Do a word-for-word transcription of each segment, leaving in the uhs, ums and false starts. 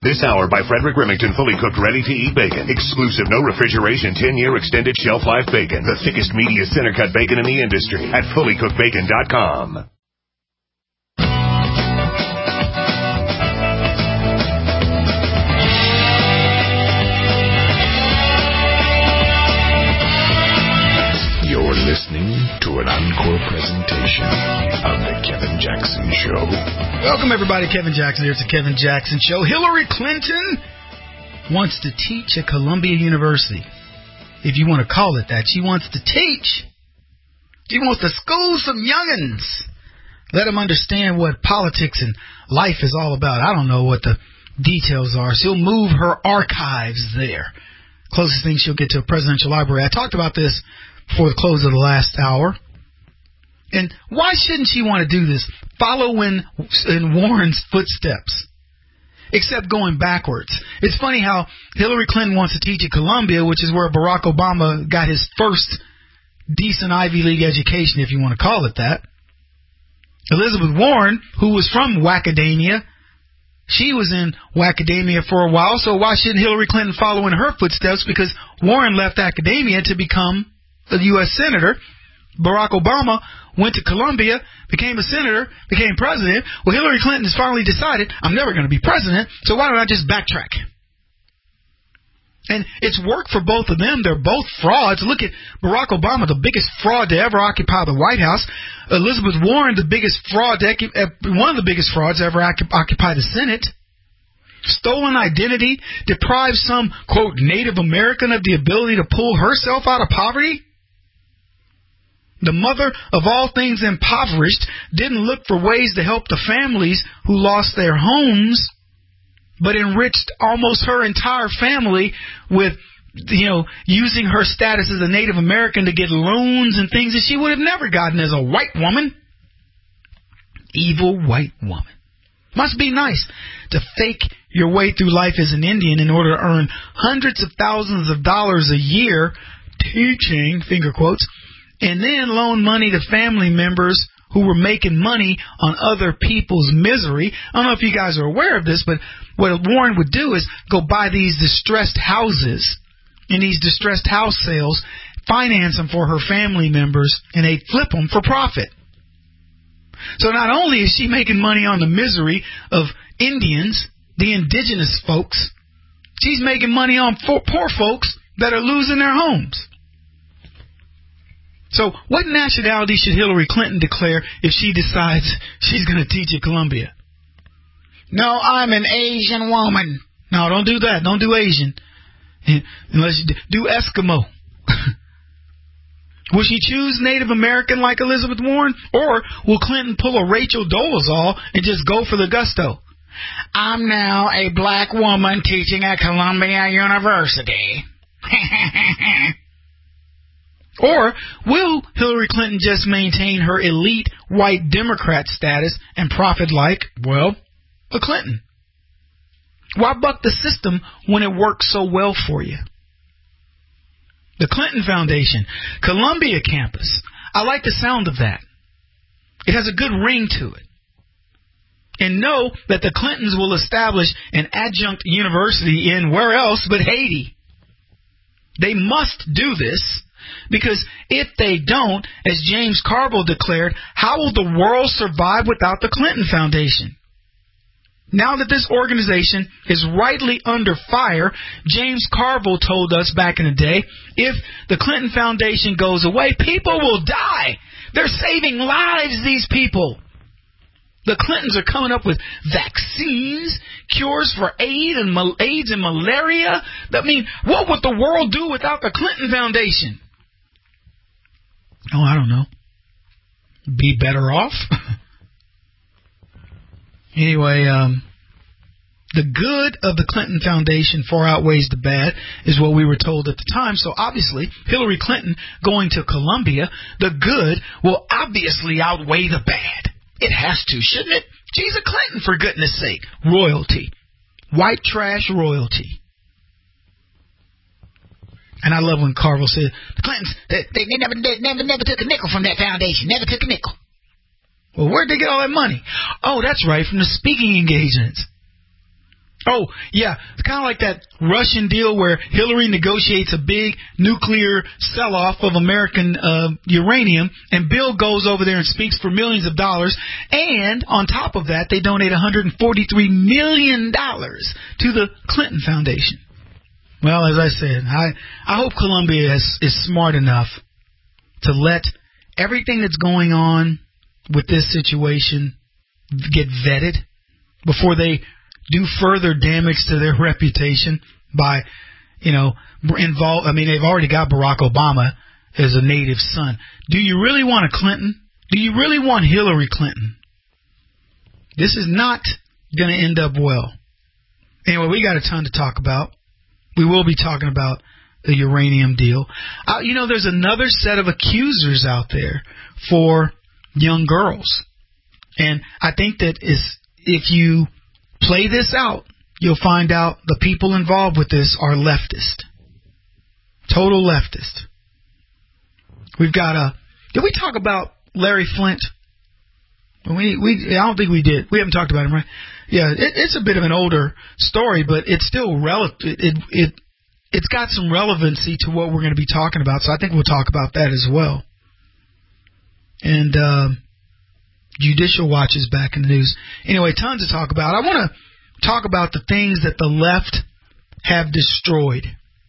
This hour by Frederick Remington, fully cooked, ready-to-eat bacon. Exclusive, no refrigeration, ten-year extended shelf life bacon. The thickest, meatiest, center-cut bacon in the industry at fully cooked bacon dot com. You're listening to an encore presentation of The Kevin Jackson Show. Welcome, everybody. Kevin Jackson here. It's The Kevin Jackson Show. Hillary Clinton wants to teach at Columbia University, if you want to call it that. She wants to teach. She wants to school some youngins. Let them understand what politics and life is all about. I don't know what the details are. She'll move her archives there. Closest thing she'll get to a presidential library. I talked about this before the close of the last hour. And why shouldn't she want to do this? Follow in, in Warren's footsteps, except going backwards. It's funny how Hillary Clinton wants to teach at Columbia, which is where Barack Obama got his first decent Ivy League education, if you want to call it that. Elizabeth Warren, who was from Wackadamia, she was in Wackadamia for a while, so why shouldn't Hillary Clinton follow in her footsteps? Because Warren left academia to become a U S senator. Barack Obama went to Columbia, became a senator, became president. Well, Hillary Clinton has finally decided, I'm never going to be president, so why don't I just backtrack? And it's worked for both of them. They're both frauds. Look at Barack Obama, the biggest fraud to ever occupy the White House. Elizabeth Warren, the biggest fraud, to, one of the biggest frauds to ever occupy the Senate. Stolen identity, deprived some, quote, Native American of the ability to pull herself out of poverty. The mother of all things impoverished didn't look for ways to help the families who lost their homes, but enriched almost her entire family with, you know, using her status as a Native American to get loans and things that she would have never gotten as a white woman. Evil white woman. Must be nice to fake your way through life as an Indian in order to earn hundreds of thousands of dollars a year teaching, finger quotes, and then loan money to family members who were making money on other people's misery. I don't know if you guys are aware of this, but what Warren would do is go buy these distressed houses in these distressed house sales, finance them for her family members, and they'd flip them for profit. So not only is she making money on the misery of Indians, the indigenous folks, she's making money on poor folks that are losing their homes. So what nationality should Hillary Clinton declare if she decides she's going to teach at Columbia? No, I'm an Asian woman. No, don't do that. Don't do Asian. Unless you do Eskimo. Will she choose Native American like Elizabeth Warren? Or will Clinton pull a Rachel Dolezal and just go for the gusto? I'm now a black woman teaching at Columbia University. Or will Hillary Clinton just maintain her elite white Democrat status and profit like, well, a Clinton? Why buck the system when it works so well for you? The Clinton Foundation, Columbia campus. I like the sound of that. It has a good ring to it. And know that the Clintons will establish an adjunct university in where else but Haiti. They must do this. Because if they don't, as James Carville declared, how will the world survive without the Clinton Foundation? Now that this organization is rightly under fire, James Carville told us back in the day, if the Clinton Foundation goes away, people will die. They're saving lives, these people. The Clintons are coming up with vaccines, cures for AIDS and, AIDS and malaria. I mean, what would the world do without the Clinton Foundation? Oh, I don't know. Be better off? Anyway, um, the good of the Clinton Foundation far outweighs the bad, is what we were told at the time. So obviously, Hillary Clinton going to Columbia, the good will obviously outweigh the bad. It has to, shouldn't it? She's a Clinton, for goodness sake. Royalty. White trash royalty. And I love when Carville said, the Clintons, they, they, they never, they never, never took a nickel from that foundation. Never took a nickel. Well, where'd they get all that money? Oh, that's right, from the speaking engagements. Oh, yeah. It's kind of like that Russian deal where Hillary negotiates a big nuclear sell-off of American uh, uranium, and Bill goes over there and speaks for millions of dollars. And on top of that, they donate one hundred forty-three million dollars to the Clinton Foundation. Well, as I said, I, I hope Columbia is, is smart enough to let everything that's going on with this situation get vetted before they do further damage to their reputation by, you know, involve. I mean, they've already got Barack Obama as a native son. Do you really want a Clinton? Do you really want Hillary Clinton? This is not going to end up well. Anyway, we got a ton to talk about. We will be talking about the uranium deal. Uh, you know, there's another set of accusers out there for young girls. And I think that is if you play this out, you'll find out the people involved with this are leftist. Total leftist. We've got a... Did we talk about Larry Flint? We we I don't think we did. We haven't talked about him, right? Yeah, it, it's a bit of an older story, but it's still relevant. It, it, it, it's got some relevancy to what we're going to be talking about, so I think we'll talk about that as well. And... Uh, Judicial Watch is back in the news. Anyway, tons to talk about. I want to talk about the things that the left have destroyed.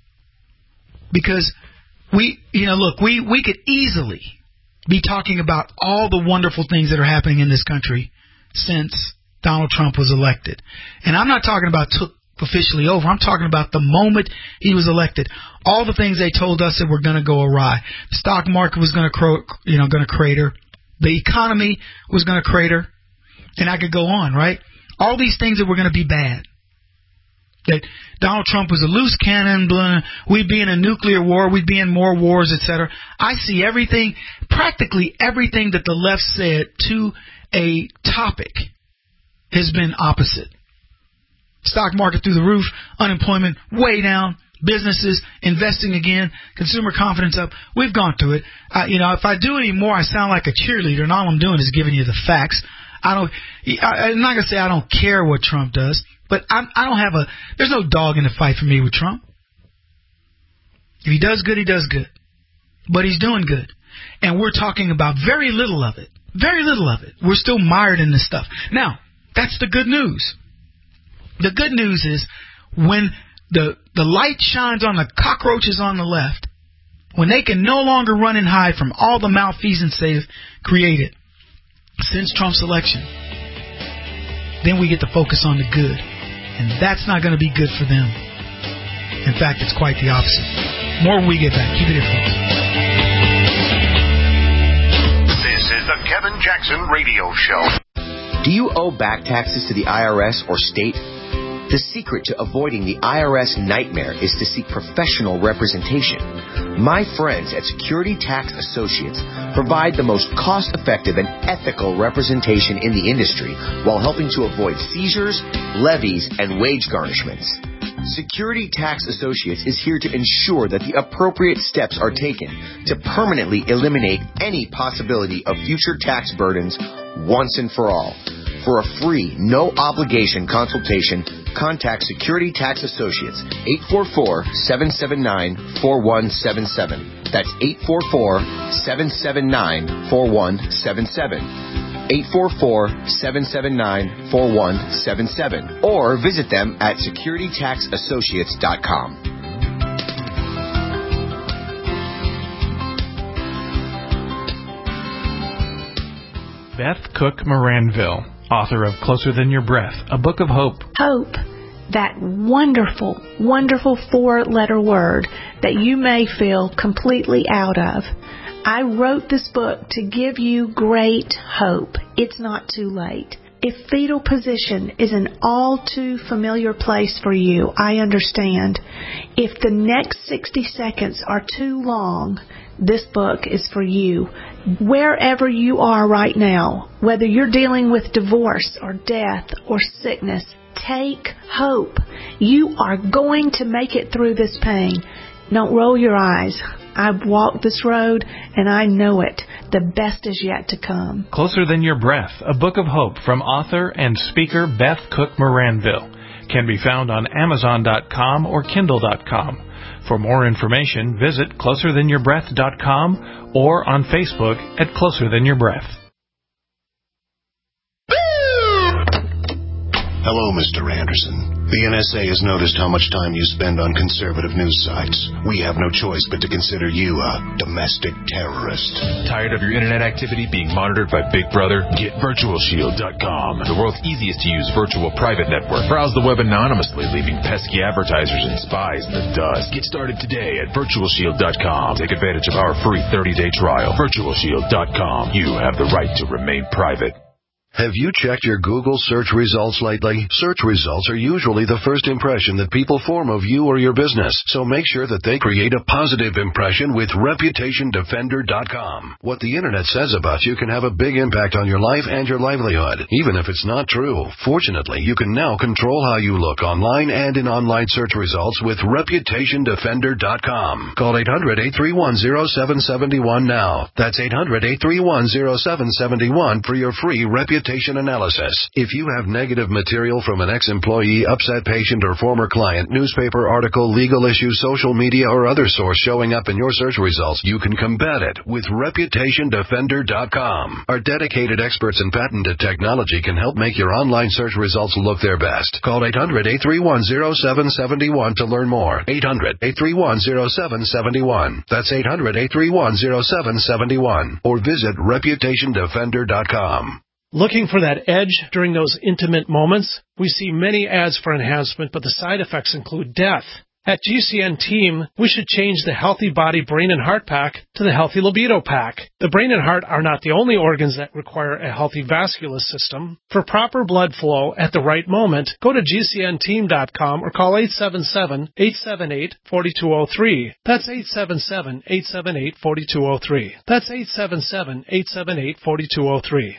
Because we, you know, look, we, we could easily be talking about all the wonderful things that are happening in this country since Donald Trump was elected. And I'm not talking about took officially over. I'm talking about the moment he was elected. All the things they told us that were going to go awry. The stock market was going to, cro- you know, going to crater. The economy was going to crater, and I could go on, right? All these things that were going to be bad. That Donald Trump was a loose cannon, blah, we'd be in a nuclear war, we'd be in more wars, et cetera. I see everything, practically everything that the left said to a topic has been opposite. Stock market through the roof, unemployment way down, businesses investing again, consumer confidence up. We've gone through it. Uh, you know, if I do any more, I sound like a cheerleader, and all I'm doing is giving you the facts. I don't. I, I'm not gonna say I don't care what Trump does, but I'm, I don't have a. There's no dog in the fight for me with Trump. If he does good, he does good, but he's doing good, and we're talking about very little of it. Very little of it. We're still mired in this stuff. Now, that's the good news. The good news is when The the light shines on the cockroaches on the left, when they can no longer run and hide from all the malfeasance they've created since Trump's election, then we get to focus on the good. And that's not going to be good for them. In fact, it's quite the opposite. More when we get back. Keep it here, folks. This is the Kevin Jackson Radio Show. Do you owe back taxes to the I R S or state? The secret to avoiding the I R S nightmare is to seek professional representation. My friends at Security Tax Associates provide the most cost-effective and ethical representation in the industry while helping to avoid seizures, levies, and wage garnishments. Security Tax Associates is here to ensure that the appropriate steps are taken to permanently eliminate any possibility of future tax burdens once and for all. For a free, no-obligation consultation, contact Security Tax Associates, eight four four, seven seven nine, four one seven seven. That's eight four four, seven seven nine, four one seven seven. eight four four, seven seven nine, four one seven seven. Or visit them at security tax associates dot com. Beth Cook Moranville, author of Closer Than Your Breath, a book of hope. Hope, that wonderful, wonderful four-letter word that you may feel completely out of. I wrote this book to give you great hope. It's not too late. If fetal position is an all too familiar place for you, I understand. If the next sixty seconds are too long, this book is for you. Wherever you are right now, whether you're dealing with divorce or death or sickness, take hope. You are going to make it through this pain. Don't roll your eyes. I've walked this road and I know it. The best is yet to come. Closer Than Your Breath, a book of hope from author and speaker Beth Cook Moranville. can be found on Amazon dot com or Kindle dot com. For more information, visit closer than your breath dot com or on Facebook at Closer Than Your Breath. Hello, Mister Anderson. The N S A has noticed how much time you spend on conservative news sites. We have no choice but to consider you a domestic terrorist. Tired of your internet activity being monitored by Big Brother? Get Virtual Shield dot com, the world's easiest to use virtual private network. Browse the web anonymously, leaving pesky advertisers and spies in the dust. Get started today at Virtual Shield dot com. Take advantage of our free thirty-day trial. Virtual Shield dot com. You have the right to remain private. Have you checked your Google search results lately? Search results are usually the first impression that people form of you or your business, so make sure that they create a positive impression with Reputation Defender dot com. What the Internet says about you can have a big impact on your life and your livelihood, even if it's not true. Fortunately, you can now control how you look online and in online search results with Reputation Defender dot com. Call eight hundred, eight three one, zero seven seven one now. That's eight hundred, eight three one, zero seven seven one for your free Reputation analysis. If you have negative material from an ex-employee, upset patient, or former client, newspaper article, legal issue, social media, or other source showing up in your search results, you can combat it with Reputation Defender dot com. Our dedicated experts in patented technology can help make your online search results look their best. Call eight hundred, eight three one, zero seven seven one to learn more. eight hundred, eight three one, zero seven seven one. That's eight hundred, eight three one, zero seven seven one. Or visit Reputation Defender dot com. Looking for that edge during those intimate moments? We see many ads for enhancement, but the side effects include death. At G C N Team, we should change the Healthy Body Brain and Heart Pack to the Healthy Libido Pack. The brain and heart are not the only organs that require a healthy vascular system. For proper blood flow at the right moment, go to G C N team dot com or call eight seven seven, eight seven eight, four two zero three. That's eight seven seven, eight seven eight, four two zero three. That's eight seven seven, eight seven eight, four two zero three.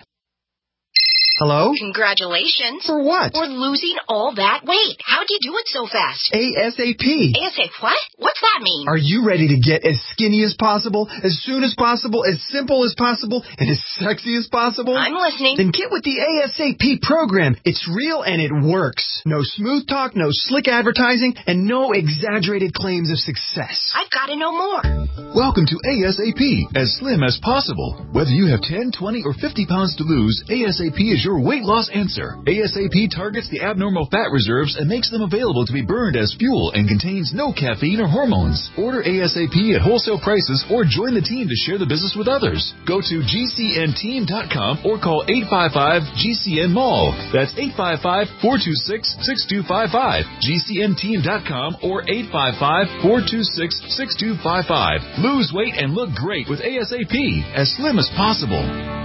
Hello? Congratulations. For what? For losing all that weight. How'd you do it so fast? ASAP. ASAP what? What's that mean? Are you ready to get as skinny as possible, as soon as possible, as simple as possible, and as sexy as possible? I'm listening. Then get with the ASAP program. It's real and it works. No smooth talk, no slick advertising, and no exaggerated claims of success. I've got to know more. Welcome to ASAP, as slim as possible. Whether you have ten, twenty, or fifty pounds to lose, ASAP is your weight loss answer. ASAP targets the abnormal fat reserves and makes them available to be burned as fuel and contains no caffeine or hormones. Order ASAP at wholesale prices or join the team to share the business with others. Go to G C N team dot com or call eight five five G C N Mall. That's eight five five, four two six, six two five five. G C N team dot com or eight five five, four two six, six two five five. Lose weight and look great with ASAP, as slim as possible.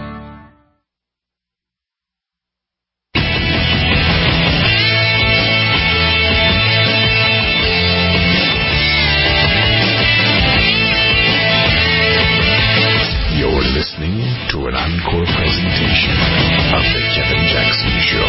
You're listening to an encore presentation of The Kevin Jackson Show.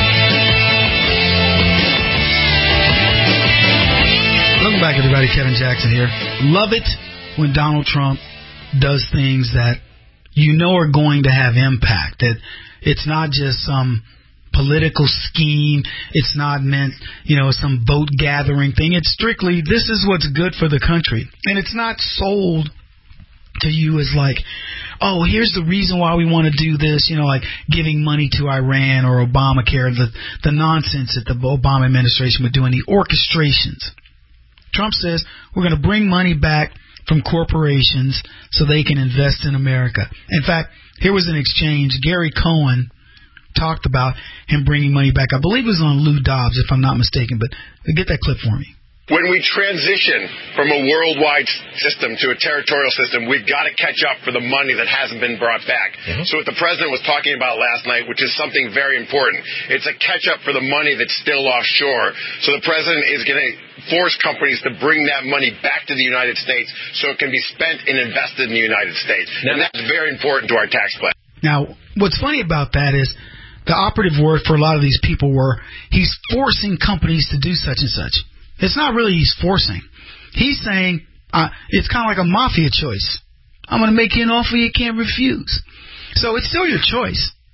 Welcome back, everybody. Kevin Jackson here. Love it when Donald Trump does things that you know are going to have impact. That it's not just some political scheme. It's not meant, you know, some vote gathering thing. It's strictly, this is what's good for the country. And it's not sold to you as like, oh, here's the reason why we want to do this, you know, like giving money to Iran or Obamacare, the, the nonsense that the Obama administration would do, and the orchestrations. Trump says we're going to bring money back from corporations so they can invest in America. In fact, here was an exchange. Gary Cohen talked about him bringing money back. I believe it was on Lou Dobbs, if I'm not mistaken, but get that clip for me. When we transition from a worldwide system to a territorial system, we've got to catch up for the money that hasn't been brought back. Mm-hmm. So what the president was talking about last night, which is something very important, it's a catch-up for the money that's still offshore. So the president is going to force companies to bring that money back to the United States so it can be spent and invested in the United States. And that's very important to our tax plan. Now, what's funny about that is the operative word for a lot of these people were he's forcing companies to do such and such. It's not really he's forcing. He's saying uh, it's kind of like a mafia choice. I'm going to make you an offer you can't refuse. So it's still your choice.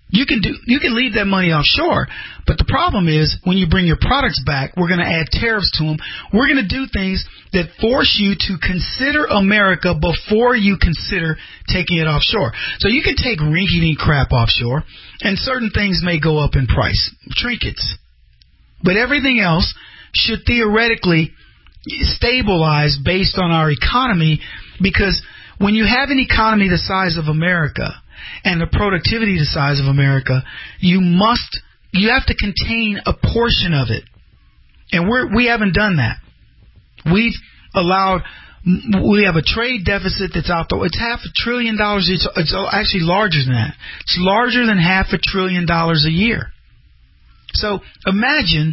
You can do. You can leave that money offshore, but the problem is when you bring your products back, we're going to add tariffs to them. We're going to do things that force you to consider America before you consider taking it offshore. So you can take rinky-dink crap offshore, and certain things may go up in price, trinkets, but everything else should theoretically stabilize based on our economy, because when you have an economy the size of America and the productivity the size of America, you must, you have to contain a portion of it. And we're, we haven't done that. We've allowed, we have a trade deficit that's out there. It's half a trillion dollars. It's, it's actually larger than that. It's larger than half a trillion dollars a year. So imagine,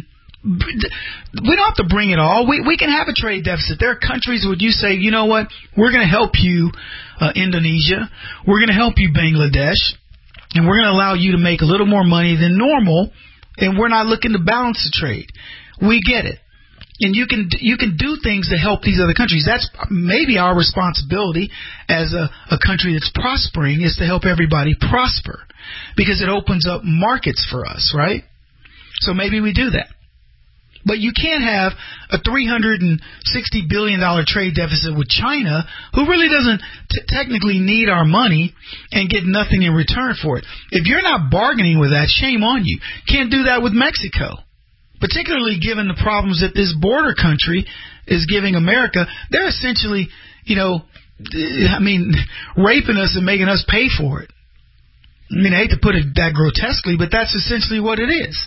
we don't have to bring it all. We we can have a trade deficit. There are countries where you say, you know what, we're going to help you, uh, Indonesia. We're going to help you, Bangladesh. And we're going to allow you to make a little more money than normal. And we're not looking to balance the trade. We get it. And you can you can do things to help these other countries. That's maybe our responsibility as a, a country that's prospering, is to help everybody prosper, because it opens up markets for us, right? So maybe we do that. But you can't have a three hundred sixty billion dollars trade deficit with China, who really doesn't t- technically need our money, and get nothing in return for it. If you're not bargaining with that, shame on you. Can't do that with Mexico, particularly given the problems that this border country is giving America. They're essentially, you know, I mean, raping us and making us pay for it. I mean, I hate to put it that grotesquely, but that's essentially what it is.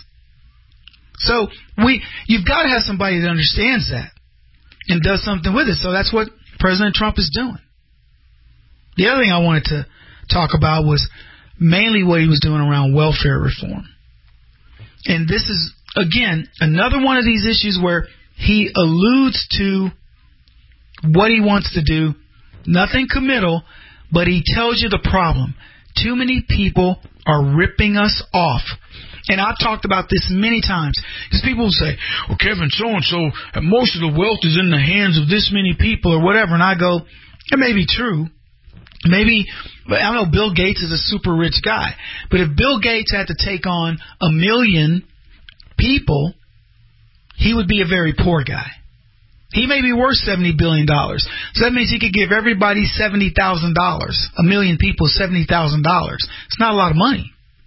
So we, you've got to have somebody that understands that and does something with it. So that's what President Trump is doing. The other thing I wanted to talk about was mainly what he was doing around welfare reform. And this is, again, another one of these issues where he alludes to what he wants to do. Nothing committal, but he tells you the problem. Too many people are ripping us off. And I've talked about this many times, because people will say, well, Kevin, so-and-so, most of the wealth is in the hands of this many people or whatever. And I go, it may be true. Maybe, I don't know, Bill Gates is a super rich guy. But if Bill Gates had to take on a million people, he would be a very poor guy. He may be worth seventy billion dollars. So that means he could give everybody seventy thousand dollars. A million people, seventy thousand dollars. It's not a lot of money.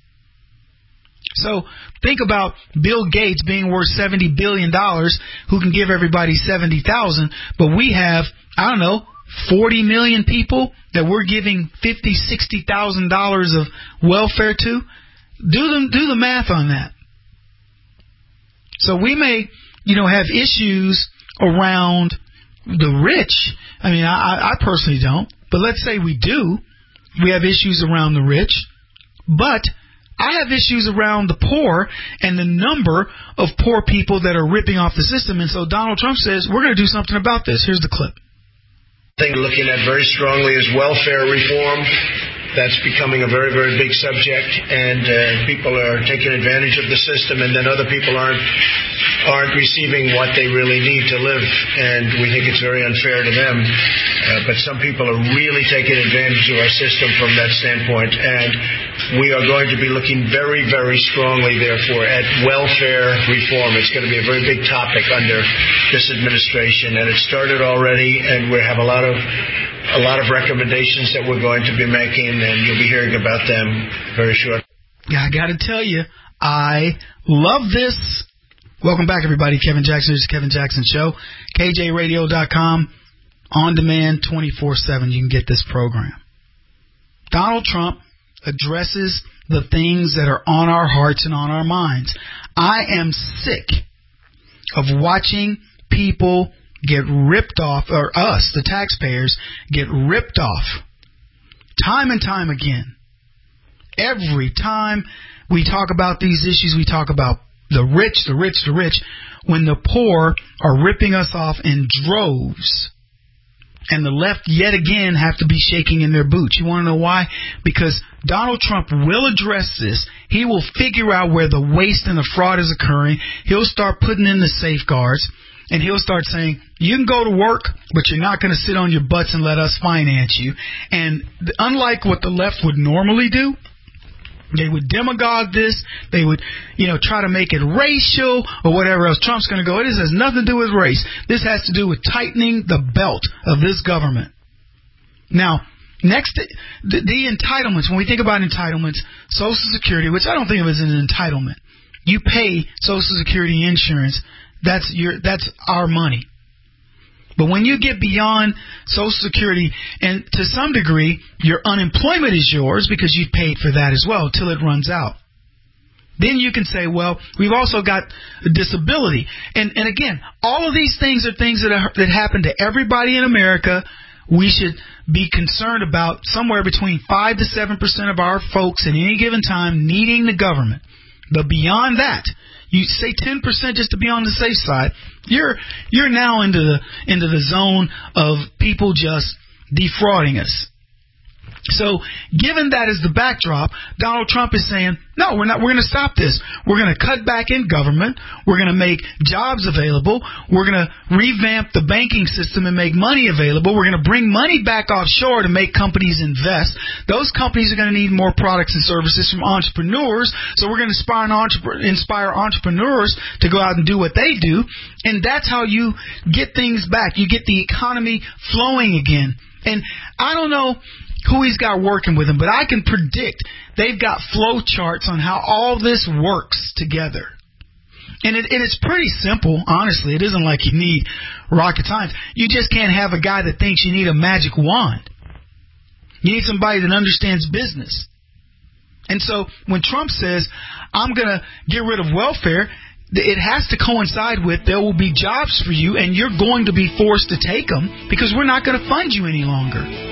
So think about Bill Gates being worth seventy billion dollars, who can give everybody seventy thousand dollars, but we have, I don't know, forty million people that we're giving fifty thousand dollars, sixty thousand dollars of welfare to. Do the, do the math on that. So we may, you know, have issues around the rich. I mean, I, I personally don't, but let's say we do. We have issues around the rich, but I have issues around the poor and the number of poor people that are ripping off the system. And so Donald Trump says, we're going to do something about this. Here's the clip. Thing looking at very strongly is welfare reform. That's becoming a very, very big subject, and uh, people are taking advantage of the system, and then other people aren't aren't receiving what they really need to live, and we think it's very unfair to them. Uh, but some people are really taking advantage of our system from that standpoint, and we are going to be looking very, very strongly, therefore, at welfare reform. It's going to be a very big topic under this administration, and it started already, and we have a lot of a lot of recommendations that we're going to be making, and you'll be hearing about them very shortly. Yeah, I got to tell you, I love this. Welcome back, everybody. Kevin Jackson. This is Kevin Jackson Show. K J radio dot com. On demand, twenty-four seven. You can get this program. Donald Trump addresses the things that are on our hearts and on our minds. I am sick of watching people get ripped off, or us, the taxpayers, get ripped off time and time again. Every time we talk about these issues, we talk about the rich, the rich, the rich, when the poor are ripping us off in droves. And the left, yet again, have to be shaking in their boots. You want to know why? Because Donald Trump will address this. He will figure out where the waste and the fraud is occurring. He'll start putting in the safeguards. And he'll start saying, you can go to work, but you're not going to sit on your butts and let us finance you. And unlike what the left would normally do, They would demagogue this. They would, you know, try to make it racial or whatever else. Trump's going to go, this has nothing to do with race. This has to do with tightening the belt of this government. Now, next, the, the entitlements. When we think about entitlements, Social Security, which I don't think of as an entitlement. You pay Social Security insurance. That's your, that's our money. But when you get beyond Social Security, and to some degree, your unemployment is yours because you paid for that as well till it runs out. Then you can say, well, we've also got a disability. And, and again, all of these things are things that, are, that happen to everybody in America. We should be concerned about somewhere between five to seven percent of our folks at any given time needing the government. But beyond that, you say ten percent just to be on the safe side, you're you're now into the into the zone of people just defrauding us. So, given that as the backdrop, Donald Trump is saying, no, we're not. We're going to stop this. We're going to cut back in government. We're going to make jobs available. We're going to revamp the banking system and make money available. We're going to bring money back offshore to make companies invest. Those companies are going to need more products and services from entrepreneurs. So we're going to inspire, entrep- inspire entrepreneurs to go out and do what they do. And that's how you get things back. You get the economy flowing again. And I don't know who he's got working with him, but I can predict they've got flow charts on how all this works together. And it, it is pretty simple, honestly. It isn't like you need rocket science. You just can't have a guy that thinks you need a magic wand. You need somebody that understands business. And so when Trump says, I'm going to get rid of welfare, it has to coincide with there will be jobs for you and you're going to be forced to take them because we're not going to fund you any longer.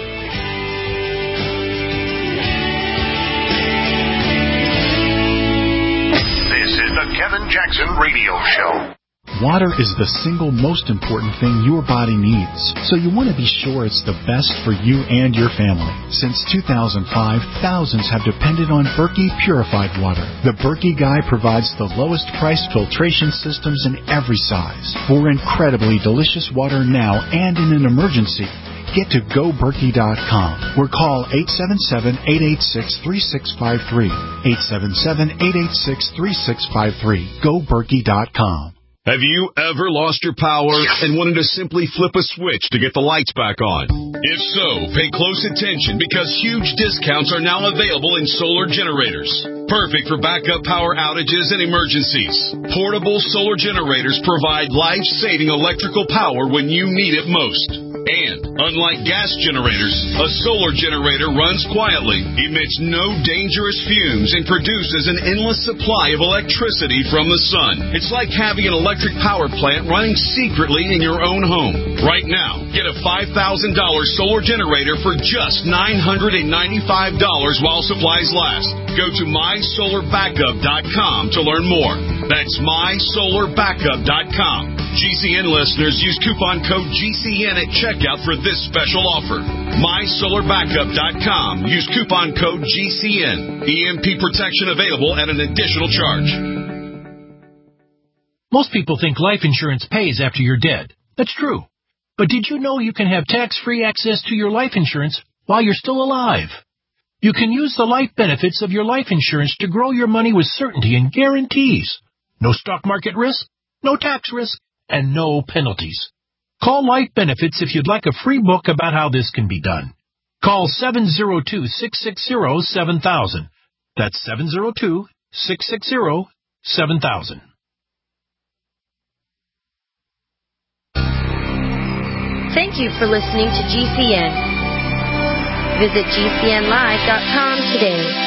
This is the Kevin Jackson Radio Show. Water is the single most important thing your body needs, so you want to be sure it's the best for you and your family. Since two thousand five, thousands have depended on Berkey Purified Water. The Berkey Guy provides the lowest priced filtration systems in every size for incredibly delicious water now and in an emergency. Get to go berkey dot com or call eight seven seven, eight eight six, three six five three. eight seven seven, eight eight six, three six five three. go berkey dot com. Have you ever lost your power and wanted to simply flip a switch to get the lights back on? If so, pay close attention because huge discounts are now available in solar generators. Perfect for backup power outages and emergencies. Portable solar generators provide life-saving electrical power when you need it most. And, unlike gas generators, a solar generator runs quietly, emits no dangerous fumes, and produces an endless supply of electricity from the sun. It's like having an electric power plant running secretly in your own home. Right now, get a five thousand dollars solar generator for just nine hundred ninety-five dollars while supplies last. Go to my solar backup dot com to learn more. That's my solar backup dot com. G C N listeners use coupon code G C N at checkout for this special offer. my solar backup dot com. Use coupon code G C N. E M P protection available at an additional charge. Most people think life insurance pays after you're dead. That's true. But did you know you can have tax-free access to your life insurance while you're still alive? You can use the life benefits of your life insurance to grow your money with certainty and guarantees. No stock market risk, no tax risk, and no penalties. Call Life Benefits if you'd like a free book about how this can be done. Call seven oh two, six six oh, seven thousand. That's seven oh two, six six oh, seven thousand. Thank you for listening to G C N. Visit G C N live dot com today.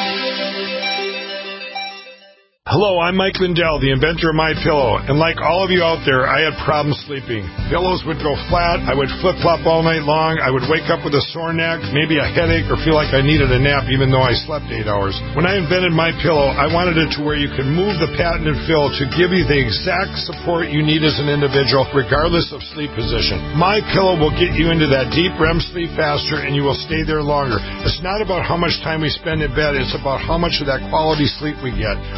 Hello, I'm Mike Lindell, the inventor of MyPillow, and like all of you out there, I had problems sleeping. Pillows would go flat, I would flip-flop all night long, I would wake up with a sore neck, maybe a headache, or feel like I needed a nap even though I slept eight hours. When I invented MyPillow, I wanted it to where you can move the patented fill to give you the exact support you need as an individual, regardless of sleep position. MyPillow will get you into that deep R E M sleep faster, and you will stay there longer. It's not about how much time we spend in bed, it's about how much of that quality sleep we get. I do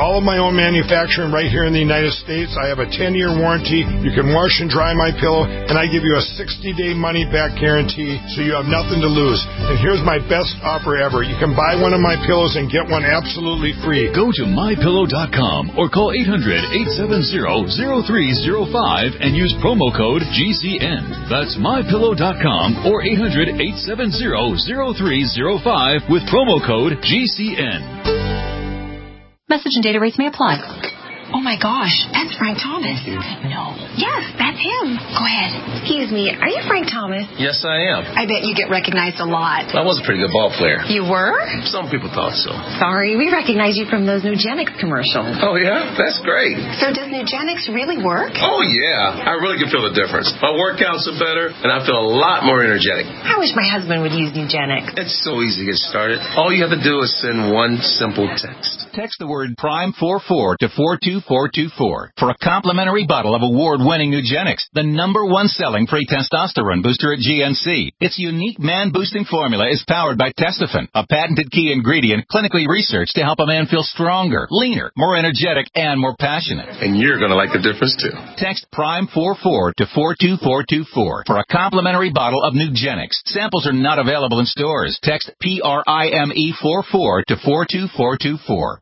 all of my own manufacturing right here in the United States. I have a ten-year warranty. You can wash and dry my pillow, and I give you a sixty-day money-back guarantee, so you have nothing to lose. And here's my best offer ever. You can buy one of my pillows and get one absolutely free. Go to my pillow dot com or call eight hundred, eight seven zero, zero three zero five and use promo code G C N. That's my pillow dot com or eight hundred, eight seven zero, zero three zero five with promo code G C N. Message and data rates may apply. Oh my gosh, that's Frank Thomas. No. Yes, that's him. Go ahead. Excuse me, are you Frank Thomas? Yes, I am. I bet you get recognized a lot. I was a pretty good ball player. You were? Some people thought so. Sorry, we recognize you from those Nugenix commercials. Oh, yeah? That's great. So does Nugenix really work? Oh, yeah. I really can feel the difference. My workouts are better, and I feel a lot more energetic. I wish my husband would use Nugenix. It's so easy to get started. All you have to do is send one simple text. Text the word Prime forty-four to four two four two four for a complimentary bottle of award-winning Nugenix, the number one selling free testosterone booster at G N C. Its unique man-boosting formula is powered by Testofen, a patented key ingredient clinically researched to help a man feel stronger, leaner, more energetic, and more passionate. And you're going to like the difference, too. Text Prime forty-four to four two four two four for a complimentary bottle of Nugenix. Samples are not available in stores. Text P R I M E forty-four to four two four two four.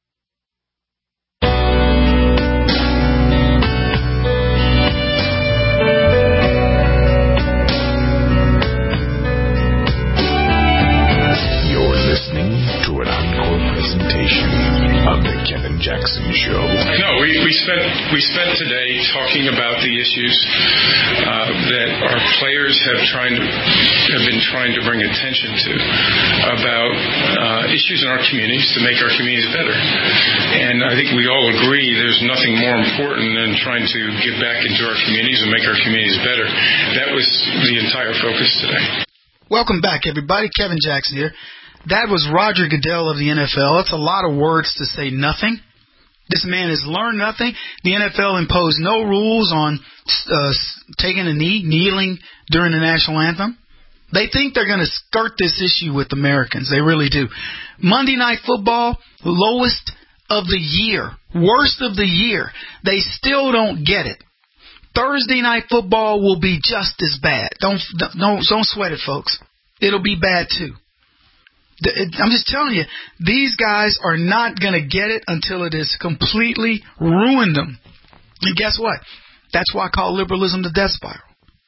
Listening to an encore presentation of the Kevin Jackson Show. No, we, we spent we spent today talking about the issues uh, that our players have trying to have been trying to bring attention to about uh, issues in our communities to make our communities better. And I think we all agree there's nothing more important than trying to get back into our communities and make our communities better. That was the entire focus today. Welcome back, everybody. Kevin Jackson here. That was Roger Goodell of the N F L. That's a lot of words to say nothing. This man has learned nothing. The N F L imposed no rules on uh, taking a knee, kneeling during the national anthem. They think they're going to skirt this issue with Americans. They really do. Monday Night Football, lowest of the year, worst of the year. They still don't get it. Thursday Night Football will be just as bad. Don't don't don't sweat it, folks. It'll be bad too. I'm just telling you, these guys are not going to get it until it has completely ruined them. And guess what? That's why I call liberalism the death spiral.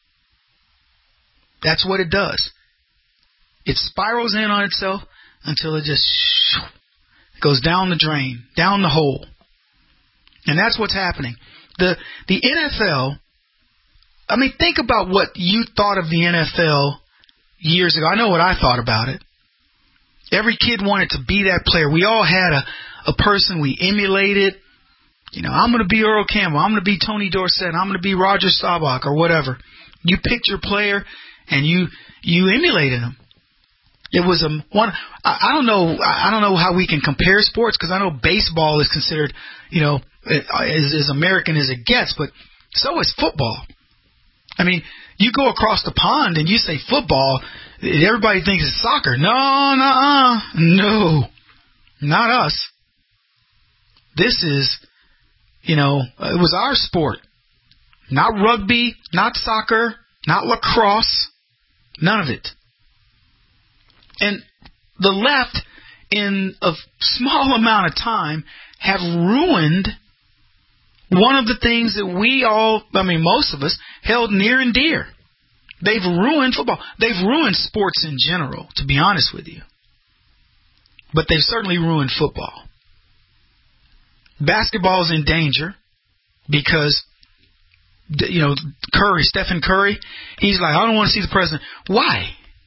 That's what it does. It spirals in on itself until it just goes down the drain, down the hole. And that's what's happening. The the N F L, I mean, think about what you thought of the N F L years ago. I know what I thought about it. Every kid wanted to be that player. We all had a, a person we emulated. You know, I'm going to be Earl Campbell. I'm going to be Tony Dorsett. I'm going to be Roger Staubach or whatever. You picked your player and you you emulated him. It was a one. I, I don't know. I don't know how we can compare sports because I know baseball is considered, you know, as, as American as it gets, but so is football. I mean, you go across the pond and you say football, everybody thinks it's soccer. No, no, no, not us. This is, you know, it was our sport. Not rugby, not soccer, not lacrosse, none of it. And the left, in a small amount of time, have ruined one of the things that we all, I mean, most of us, held near and dear. They've ruined football. They've ruined sports in general, to be honest with you. But they've certainly ruined football. Basketball's in danger because, you know, Curry, Stephen Curry, he's like, I don't want to see the president. Why?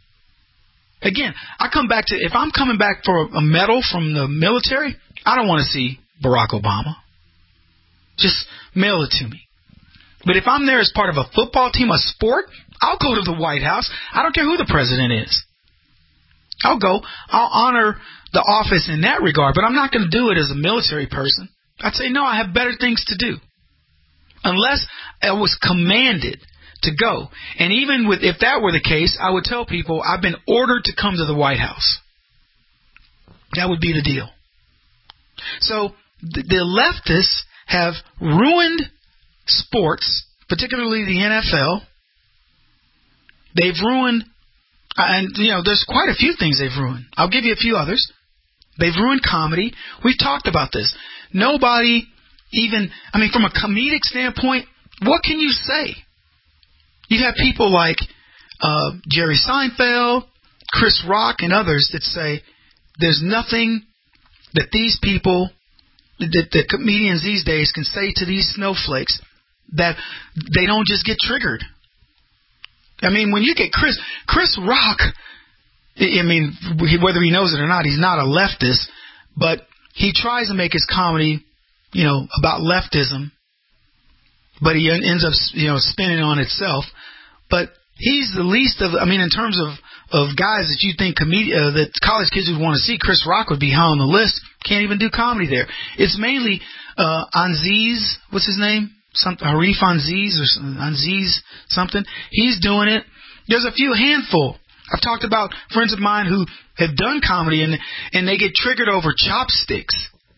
Again, I come back to, if I'm coming back for a medal from the military, I don't want to see Barack Obama. Just mail it to me. But if I'm there as part of a football team, a sport, I'll go to the White House. I don't care who the president is. I'll go. I'll honor the office in that regard, but I'm not going to do it as a military person. I'd say, no, I have better things to do. Unless I was commanded to go. And even with, if that were the case, I would tell people I've been ordered to come to the White House. That would be the deal. So the, the leftists have ruined sports, particularly the N F L. They've ruined, and you know, there's quite a few things they've ruined. I'll give you a few others. They've ruined comedy. We've talked about this. Nobody even, I mean, from a comedic standpoint, what can you say? You have people like uh, Jerry Seinfeld, Chris Rock, and others that say there's nothing that these people, that the comedians these days can say to these snowflakes that they don't just get triggered. I mean, when you get Chris, Chris Rock, I mean, whether he knows it or not, he's not a leftist, but he tries to make his comedy, you know, about leftism, but he ends up, you know, spinning on itself. But he's the least of, I mean, in terms of, of guys that you think comedi- uh, that college kids would want to see, Chris Rock would be high on the list. Can't even do comedy there. It's mainly uh, Aziz, what's his name? Something Arif Aziz or Aziz something. He's doing it. There's a few handful. I've talked about friends of mine who have done comedy and and they get triggered over chopsticks.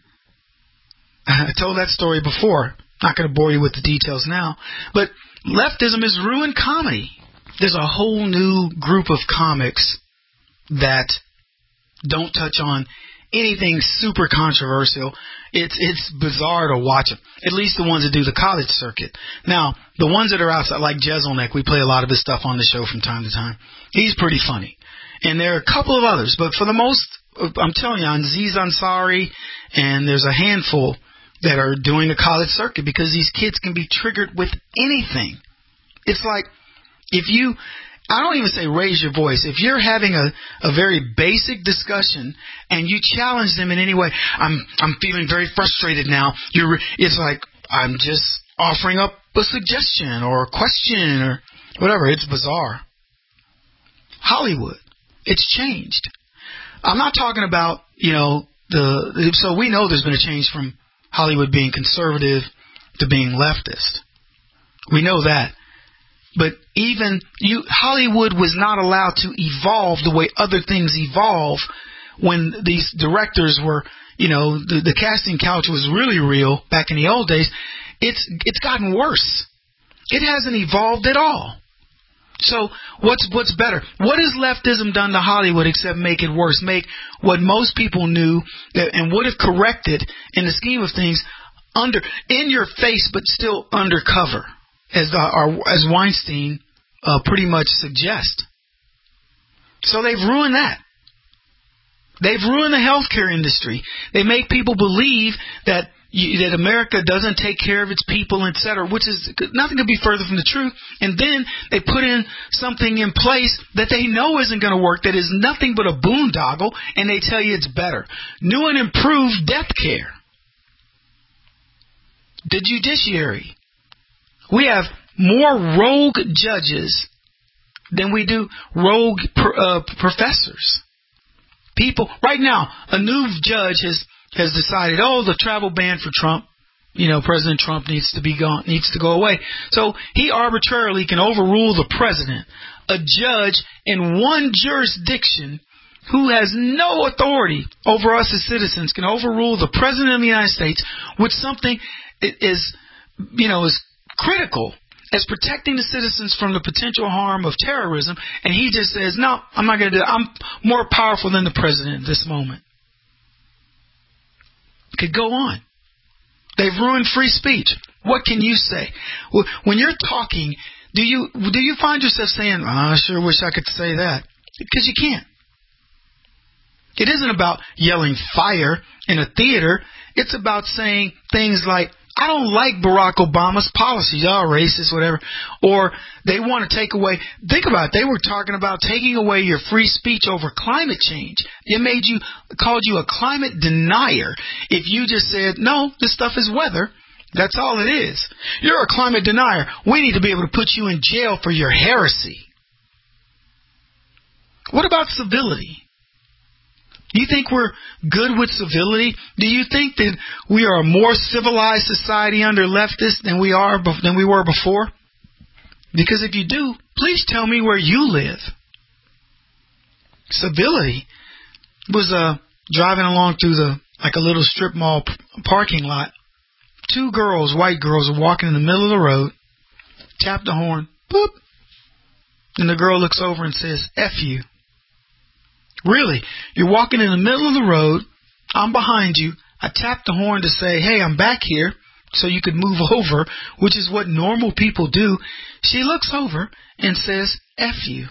I told that story before. Not going to bore you with the details now. But leftism has ruined comedy. There's a whole new group of comics that don't touch on anything super controversial. It's it's bizarre to watch them. At least the ones that do the college circuit. Now, the ones that are outside, like Jezelnik, we play a lot of his stuff on the show from time to time. He's pretty funny. And there are a couple of others, but for the most, I'm telling you, Aziz Ansari, and there's a handful that are doing the college circuit because these kids can be triggered with anything. It's like, if you, I don't even say raise your voice. If you're having a, a very basic discussion and you challenge them in any way, I'm I'm feeling very frustrated now. You're, it's like, I'm just offering up a suggestion or a question or whatever. It's bizarre. Hollywood, it's changed. I'm not talking about, you know, the, so we know there's been a change from Hollywood being conservative to being leftist. We know that. But even you, Hollywood was not allowed to evolve the way other things evolve when these directors were, you know, the, the casting couch was really real back in the old days. It's it's gotten worse. It hasn't evolved at all. So what's what's better? What has leftism done to Hollywood except make it worse? Make what most people knew that, and would have corrected in the scheme of things under in your face, but still undercover. As the, our, as Weinstein uh, pretty much suggests. So they've ruined that. They've ruined the healthcare industry. They make people believe that you, that America doesn't take care of its people, et cetera, which is nothing could be further from the truth. And then they put in something in place that they know isn't going to work, that is nothing but a boondoggle, and they tell you it's better. New and improved death care. The judiciary. We have more rogue judges than we do rogue uh, professors. People, right now, a new judge has, has decided, oh, the travel ban for Trump, you know, President Trump needs to be gone, needs to go away. So he arbitrarily can overrule the president. A judge in one jurisdiction who has no authority over us as citizens can overrule the president of the United States with something is, you know, is critical as protecting the citizens from the potential harm of terrorism, and he just says, no, I'm not going to do that. I'm more powerful than the president at this moment. Could go on. They've ruined free speech. What can you say? When you're talking, do you do you find yourself saying, oh, I sure wish I could say that? Because you can't. It isn't about yelling fire in a theater. It's about saying things like, I don't like Barack Obama's policies, oh, racist, whatever. Or they want to take away, think about it, they were talking about taking away your free speech over climate change. It made you, called you a climate denier if you just said, no, this stuff is weather. That's all it is. You're a climate denier. We need to be able to put you in jail for your heresy. What about civility? Do you think we're good with civility? Do you think that we are a more civilized society under leftists than we are than we were before? Because if you do, please tell me where you live. Civility was uh, driving along through the like a little strip mall p- parking lot. Two girls, white girls, are walking in the middle of the road, tap the horn, boop, and the girl looks over and says, F you. Really, you're walking in the middle of the road, I'm behind you, I tap the horn to say, hey, I'm back here, so you could move over, which is what normal people do. She looks over and says, F you.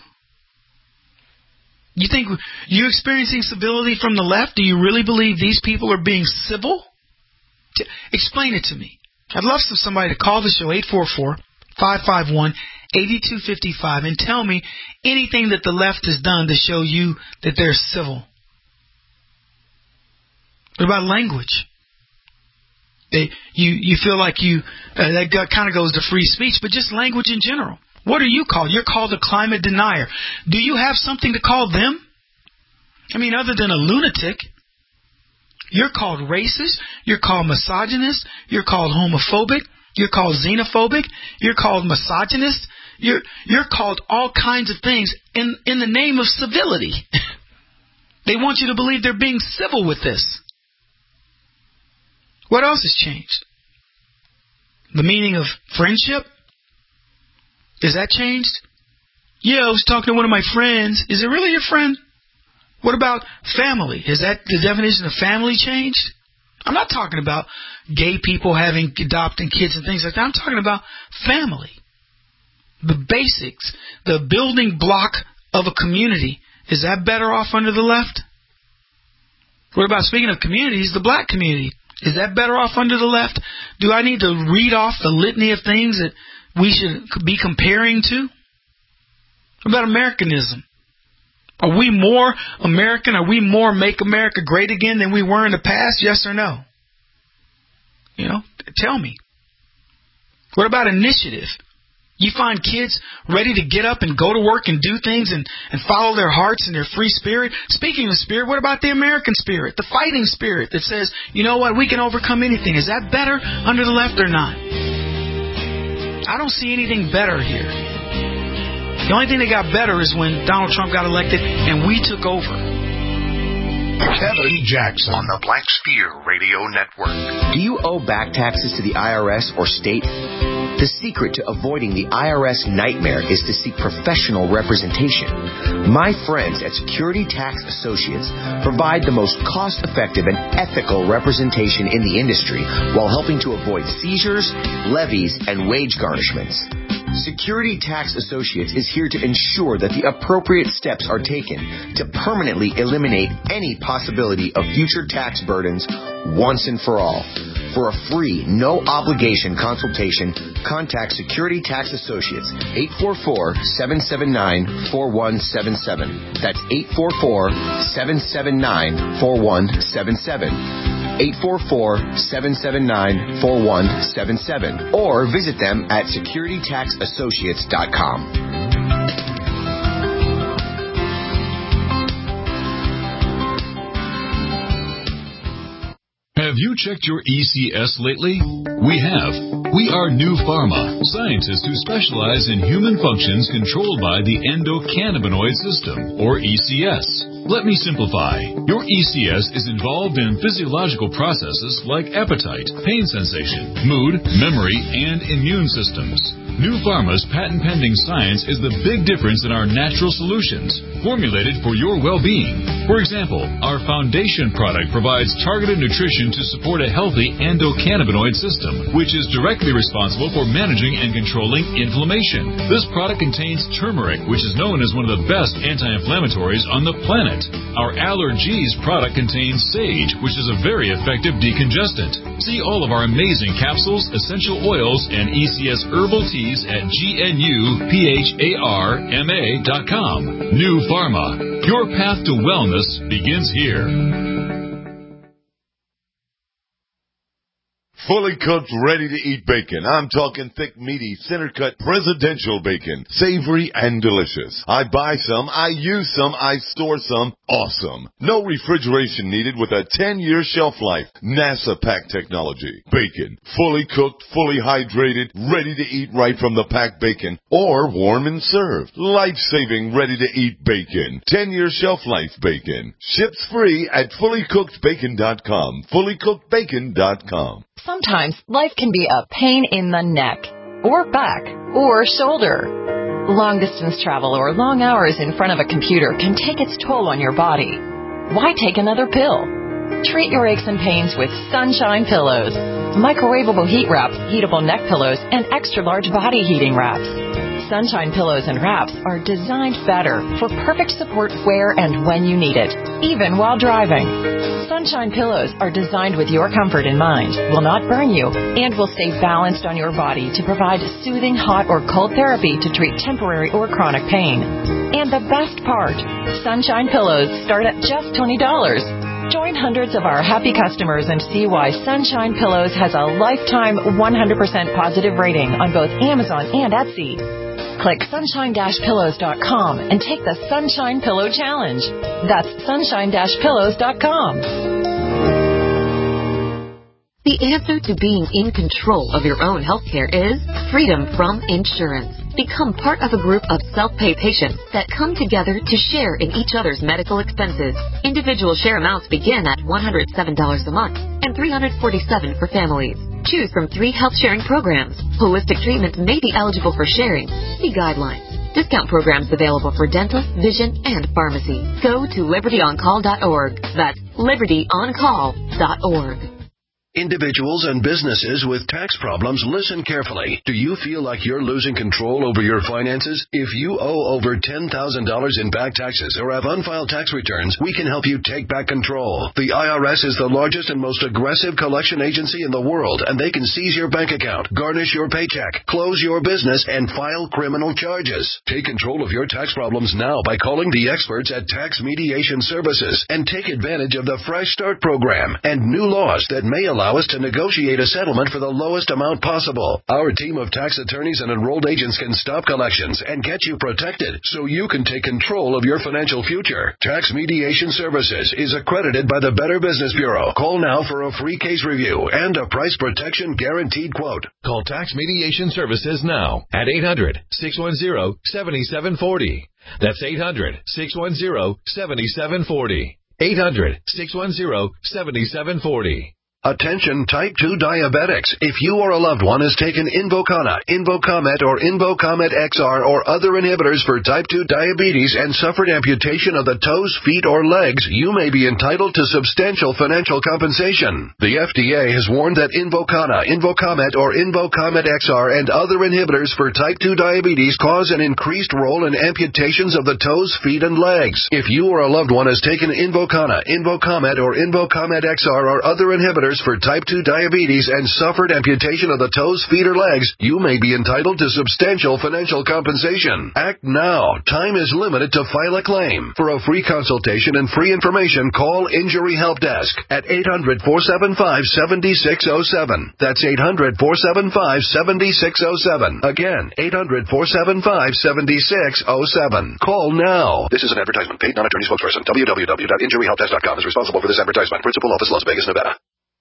You think you're experiencing civility from the left? Do you really believe these people are being civil? T- explain it to me. I'd love for somebody to call the show, eight four four, five five one, eight two five five, and tell me anything that the left has done to show you that they're civil. What about language? They, you, you feel like you, uh, that kind of goes to free speech, but just language in general. What are you called? You're called a climate denier. Do you have something to call them? I mean, other than a lunatic. You're called racist. You're called misogynist. You're called homophobic. You're called xenophobic. You're called misogynist. You're, you're called all kinds of things in, in the name of civility. They want you to believe they're being civil with this. What else has changed? The meaning of friendship? Is that changed? Yeah, I was talking to one of my friends. Is it really your friend? What about family? Is that the definition of family changed? I'm not talking about gay people having adopting kids and things like that. I'm talking about family. The basics, the building block of a community. Is that better off under the left? What about, speaking of communities, the black community? Is that better off under the left? Do I need to read off the litany of things that we should be comparing to? What about Americanism? Are we more American? Are we more make America great again than we were in the past? Yes or no? You know, tell me. What about initiative? You find kids ready to get up and go to work and do things and, and follow their hearts and their free spirit. Speaking of spirit, what about the American spirit, the fighting spirit that says, you know what, we can overcome anything? Is that better under the left or not? I don't see anything better here. The only thing that got better is when Donald Trump got elected and we took over. Kevin Jackson on the Black Sphere Radio Network. Do you owe back taxes to the I R S or state? The secret to avoiding the I R S nightmare is to seek professional representation. My friends at Security Tax Associates provide the most cost-effective and ethical representation in the industry while helping to avoid seizures, levies, and wage garnishments. Security Tax Associates is here to ensure that the appropriate steps are taken to permanently eliminate any possibility of future tax burdens once and for all. For a free, no-obligation consultation, contact Security Tax Associates, eight four four, seven seven nine, four one seven seven. That's eight four four, seven seven nine, four one seven seven. eight four four, seven seven nine, four one seven seven. Or visit them at security tax associates dot com. Have you checked your E C S lately? We have. We are New Pharma, scientists who specialize in human functions controlled by the endocannabinoid system, or E C S. Let me simplify. Your E C S is involved in physiological processes like appetite, pain sensation, mood, memory, and immune systems. New Pharma's patent-pending science is the big difference in our natural solutions, formulated for your well-being. For example, our foundation product provides targeted nutrition to support a healthy endocannabinoid system, which is directly responsible for managing and controlling inflammation. This product contains turmeric, which is known as one of the best anti-inflammatories on the planet. Our Allergies product contains sage, which is a very effective decongestant. See all of our amazing capsules, essential oils, and E C S herbal teas at G N U P H A R M A dot com. New Pharma. Your path to wellness begins here. fully cooked, ready-to-eat bacon. I'm talking thick, meaty, center-cut, presidential bacon. Savory and delicious. I buy some, I use some, I store some. Awesome. No refrigeration needed with a ten-year shelf life. NASA pack technology. Bacon. Fully cooked, fully hydrated, ready to eat right from the packed bacon. Or warm and served. Life-saving, ready-to-eat bacon. ten-year shelf life bacon. Ships free at fully cooked bacon dot com. fully cooked bacon dot com. Sometimes life can be a pain in the neck, or back, or shoulder. Long-distance travel or long hours in front of a computer can take its toll on your body. Why take another pill? Treat your aches and pains with Sunshine Pillows. Microwavable heat wraps, heatable neck pillows, and extra-large body heating wraps. Sunshine Pillows and Wraps are designed better for perfect support where and when you need it, even while driving. Sunshine Pillows are designed with your comfort in mind, will not burn you, and will stay balanced on your body to provide soothing hot or cold therapy to treat temporary or chronic pain. And the best part, Sunshine Pillows start at just twenty dollars. Join hundreds of our happy customers and see why Sunshine Pillows has a lifetime one hundred percent positive rating on both Amazon and Etsy. Click sunshine pillows dot com and take the Sunshine Pillow Challenge. That's sunshine pillows dot com. The answer to being in control of your own healthcare is freedom from insurance. Become part of a group of self-pay patients that come together to share in each other's medical expenses. Individual share amounts begin at one hundred seven dollars a month and three hundred forty-seven dollars for families. Choose from three health-sharing programs. Holistic treatment may be eligible for sharing. See guidelines. Discount programs available for dental, vision, and pharmacy. Go to liberty on call dot org. That's liberty on call dot org. Individuals and businesses with tax problems, listen carefully. Do you feel like you're losing control over your finances? If you owe over ten thousand dollars in back taxes or have unfiled tax returns, we can help you take back control. The I R S is the largest and most aggressive collection agency in the world, and they can seize your bank account, garnish your paycheck, close your business, and file criminal charges. Take control of your tax problems now by calling the experts at Tax Mediation Services and take advantage of the Fresh Start program and new laws that may allow us to negotiate a settlement for the lowest amount possible. Our team of tax attorneys and enrolled agents can stop collections and get you protected so you can take control of your financial future. Tax Mediation Services is accredited by the Better Business Bureau. Call now for a free case review and a price protection guaranteed quote. Call Tax Mediation Services now at eight hundred, six one zero, seven seven four zero. That's eight hundred, six one zero, seven seven four zero. eight hundred, six one zero, seven seven four zero. Attention type two diabetics. If you or a loved one has taken Invokana, Invokamet, or Invokamet X R or other inhibitors for type two diabetes and suffered amputation of the toes, feet, or legs, you may be entitled to substantial financial compensation. The F D A has warned that Invokana, Invokamet, or Invokamet X R and other inhibitors for type two diabetes cause an increased role in amputations of the toes, feet, and legs. If you or a loved one has taken Invokana, Invokamet, or Invokamet X R or other inhibitors for type two diabetes and suffered amputation of the toes, feet, or legs, you may be entitled to substantial financial compensation. Act now. Time is limited to file a claim. For a free consultation and free information, call Injury Help Desk at eight hundred, four seven five, seven six zero seven. That's eight hundred, four seven five, seven six zero seven. Again, eight hundred, four seven five, seven six zero seven. Call now. This is an advertisement. Paid non-attorney spokesperson. w w w dot injury help desk dot com is responsible for this advertisement. Principal office, Las Vegas, Nevada.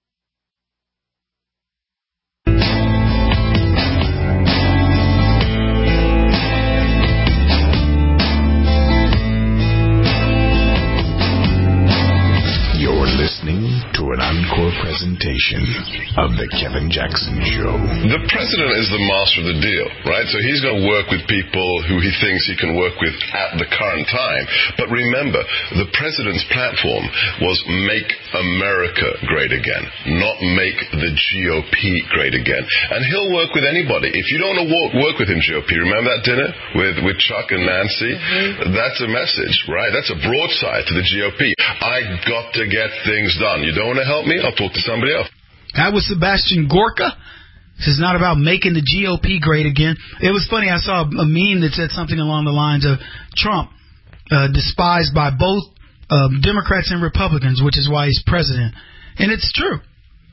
Listening to an encore presentation of The Kevin Jackson Show. The president is the master of the deal, right? So he's going to work with people who he thinks he can work with at the current time. But remember, the president's platform was Make America Great Again, not Make the G O P Great Again. And he'll work with anybody. If you don't want to work with him, G O P, remember that dinner with, with Chuck and Nancy? Mm-hmm. That's a message, right? That's a broadside to the G O P. I got to get things done. You don't want to help me? I'll talk to somebody else. That was Sebastian Gorka. This is not about making the G O P great again. It was funny. I saw a meme that said something along the lines of Trump, uh, despised by both um, Democrats and Republicans, which is why he's president. And it's true.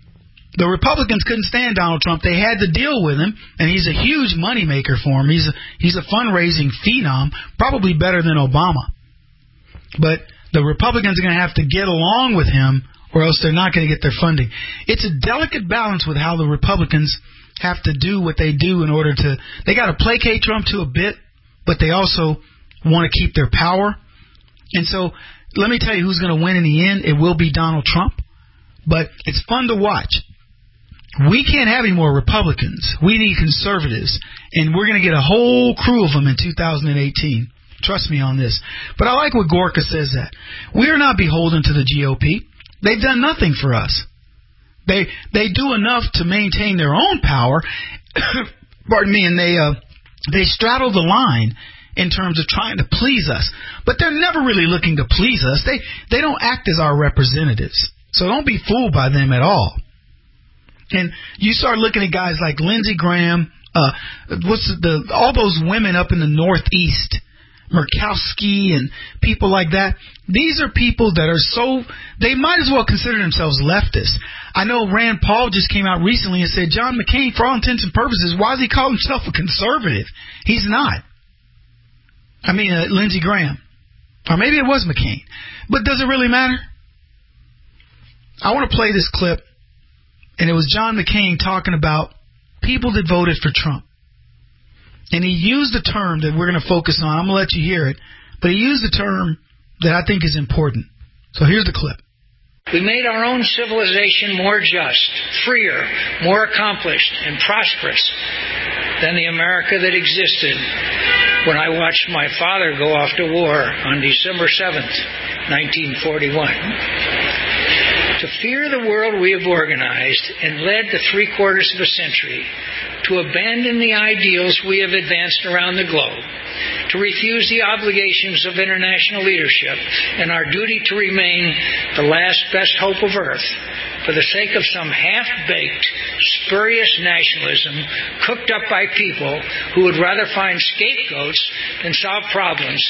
The Republicans couldn't stand Donald Trump. They had to deal with him, and he's a huge moneymaker for him. He's a, he's a fundraising phenom, probably better than Obama. But the Republicans are going to have to get along with him, or else they're not going to get their funding. It's a delicate balance with how the Republicans have to do what they do in order to... They got to placate Trump to a bit, but they also want to keep their power. And so, let me tell you who's going to win in the end. It will be Donald Trump. But it's fun to watch. We can't have any more Republicans. We need conservatives. And we're going to get a whole crew of them in two thousand eighteen. Trust me on this. But I like what Gorka says that. We are not beholden to the G O P. They've done nothing for us. They they do enough to maintain their own power. Pardon me. And they uh, they straddle the line in terms of trying to please us. But they're never really looking to please us. They they don't act as our representatives. So don't be fooled by them at all. And you start looking at guys like Lindsey Graham, uh, what's the all those women up in the Northeast, Murkowski and people like that. These are people that are so, they might as well consider themselves leftists. I know Rand Paul just came out recently and said, John McCain, for all intents and purposes, why does he call himself a conservative? He's not. I mean, uh, Lindsey Graham. Or maybe it was McCain. But does it really matter? I want to play this clip. And it was John McCain talking about people that voted for Trump. And he used a term that we're going to focus on. I'm going to let you hear it. But he used a term that I think is important. So here's the clip. We made our own civilization more just, freer, more accomplished, and prosperous than the America that existed when I watched my father go off to war on December seventh, nineteen forty-one. To fear the world we have organized and led the three quarters of a century, to abandon the ideals we have advanced around the globe, to refuse the obligations of international leadership and our duty to remain the last best hope of Earth, for the sake of some half-baked, spurious nationalism cooked up by people who would rather find scapegoats than solve problems.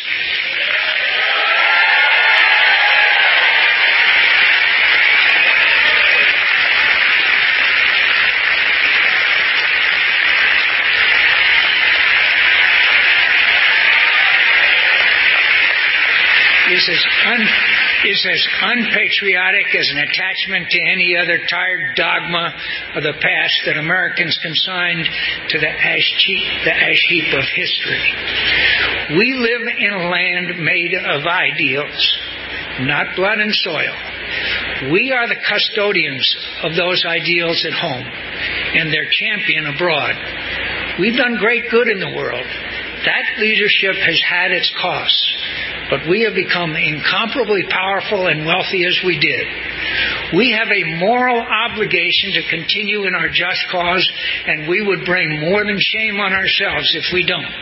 Is as, un, is as unpatriotic as an attachment to any other tired dogma of the past that Americans consigned to the ash heap, the ash heap of history. We live in a land made of ideals, not blood and soil. We are the custodians of those ideals at home and their champion abroad. We've done great good in the world. That leadership has had its costs. But we have become incomparably powerful and wealthy as we did. We have a moral obligation to continue in our just cause, and we would bring more than shame on ourselves if we don't.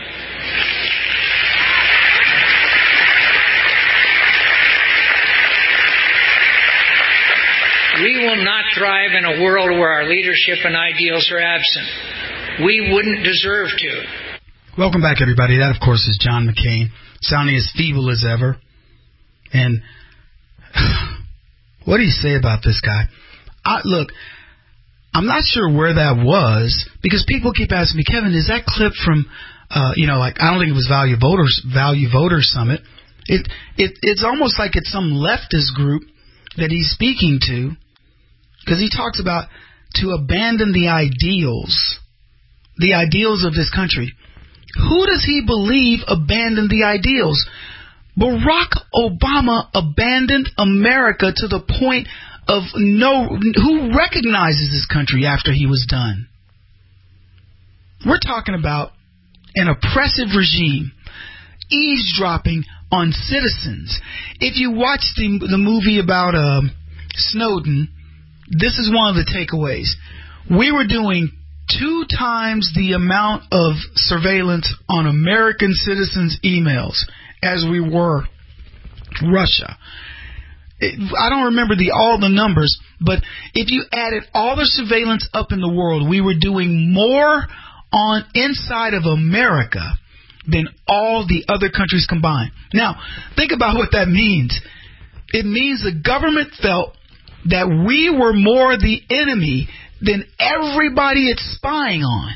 We will not thrive in a world where our leadership and ideals are absent. We wouldn't deserve to. Welcome back, everybody. That, of course, is John McCain, sounding as feeble as ever. And what do you say about this guy? I, look, I'm not sure where that was, because people keep asking me, Kevin, is that clip from, uh, you know, like, I don't think it was Value Voters, Value Voters Summit. It, it, it's almost like it's some leftist group that he's speaking to, because he talks about to abandon the ideals, the ideals of this country. Who does he believe abandoned the ideals? Barack Obama abandoned America to the point of no... Who recognizes this country after he was done? We're talking about an oppressive regime, eavesdropping on citizens. If you watch the, the movie about uh, Snowden, this is one of the takeaways. We were doing two times the amount of surveillance on American citizens' emails as we were Russia. It, I don't remember the all the numbers, but if you added all the surveillance up in the world, we were doing more on inside of America than all the other countries combined. Now, think about what that means. It means the government felt that we were more the enemy than everybody it's spying on.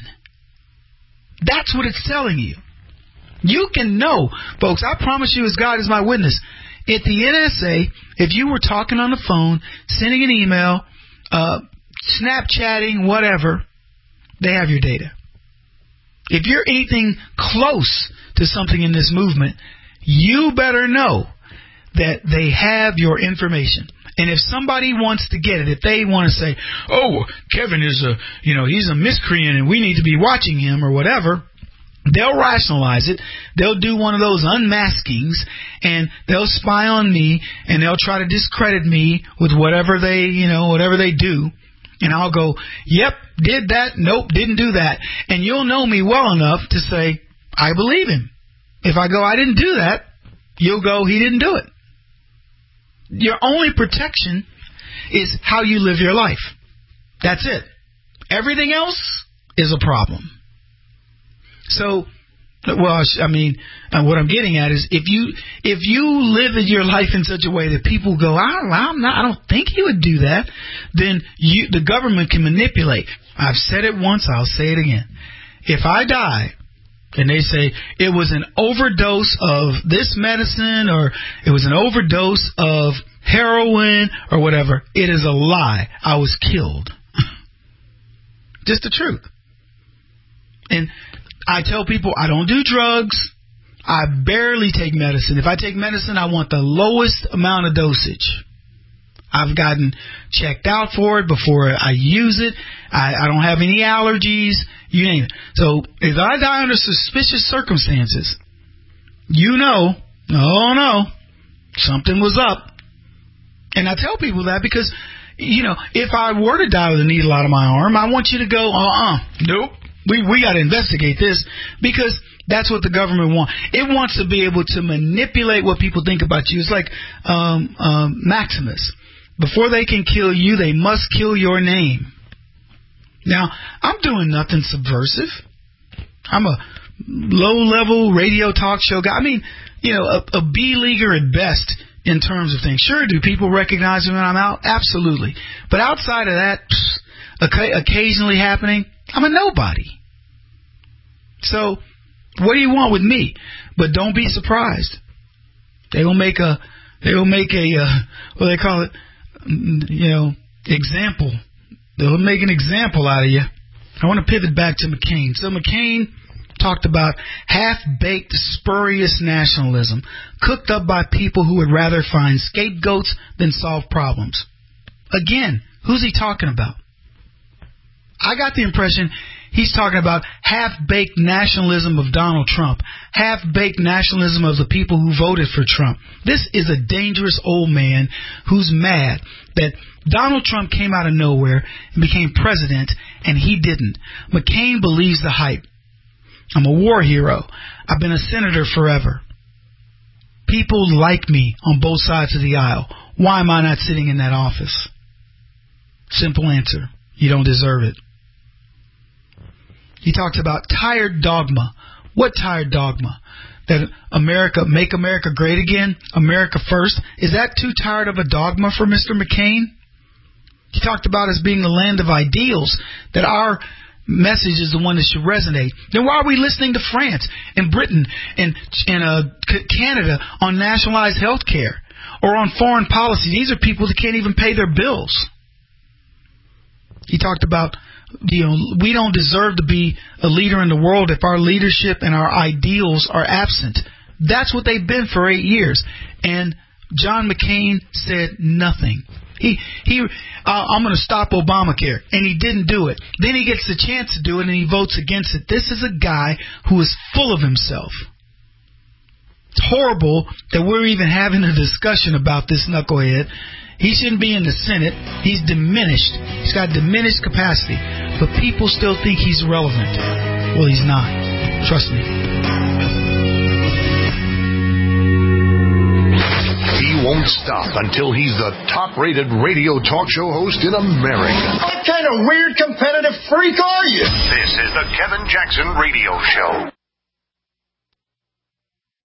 That's what it's telling you. You can know, folks, I promise you as God is my witness, at the N S A, if you were talking on the phone, sending an email, uh, Snapchatting, whatever, they have your data. If you're anything close to something in this movement, you better know that they have your information. And if somebody wants to get it, if they want to say, oh, Kevin is a, you know, he's a miscreant and we need to be watching him or whatever, they'll rationalize it. They'll do one of those unmaskings and they'll spy on me and they'll try to discredit me with whatever they, you know, whatever they do. And I'll go, yep, did that. Nope, didn't do that. And you'll know me well enough to say, I believe him. If I go, I didn't do that, you'll go, he didn't do it. Your only protection is how you live your life. That's it. Everything else is a problem. So, well, I mean, what I'm getting at is if you if you live your life in such a way that people go, I don't, I'm not, I don't think he would do that, then you, the government can manipulate. I've said it once, I'll say it again. If I die and they say it was an overdose of this medicine or it was an overdose of heroin or whatever, it is a lie. I was killed. Just the truth. And I tell people I don't do drugs. I barely take medicine. If I take medicine, I want the lowest amount of dosage. I've gotten checked out for it before I use it. I, I don't have any allergies. You name it. So if I die under suspicious circumstances, you know, oh no, something was up. And I tell people that because, you know, if I were to die with a needle out of my arm, I want you to go, uh-uh, nope. We we got to investigate this because that's what the government wants. It wants to be able to manipulate what people think about you. It's like um, um, Maximus. Before they can kill you, they must kill your name. Now, I'm doing nothing subversive. I'm a low-level radio talk show guy. I mean, you know, a, a B-leaguer at best in terms of things. Sure, do people recognize me when I'm out? Absolutely. But outside of that, pfft, occasionally happening, I'm a nobody. So, what do you want with me? But don't be surprised. They will make a, they will make a, uh, what do they call it? You know, example. They'll make an example out of you. I want to pivot back to McCain. So McCain talked about half-baked, spurious nationalism, cooked up by people who would rather find scapegoats than solve problems. Again, who's he talking about? I got the impression he's talking about half-baked nationalism of Donald Trump, half-baked nationalism of the people who voted for Trump. This is a dangerous old man who's mad that Donald Trump came out of nowhere and became president, and he didn't. McCain believes the hype. I'm a war hero. I've been a senator forever. People like me on both sides of the aisle. Why am I not sitting in that office? Simple answer. You don't deserve it. He talks about tired dogma. What tired dogma? That America, make America great again? America first? Is that too tired of a dogma for Mister McCain? He talked about us being the land of ideals, that our message is the one that should resonate. Then why are we listening to France and Britain and, and uh, Canada on nationalized health care or on foreign policy? These are people that can't even pay their bills. He talked about, you know, we don't deserve to be a leader in the world if our leadership and our ideals are absent. That's what they've been for eight years. And John McCain said nothing. He he. Uh, I'm going to stop Obamacare, and he didn't do it. Then he gets the chance to do it, and he votes against it. This is a guy who is full of himself. It's horrible that we're even having a discussion about this knucklehead. He shouldn't be in the Senate. He's diminished. He's got diminished capacity. But people still think he's relevant. Well, he's not. Trust me. He won't stop until he's the top-rated radio talk show host in America. What kind of weird competitive freak are you? This is the Kevin Jackson Radio Show.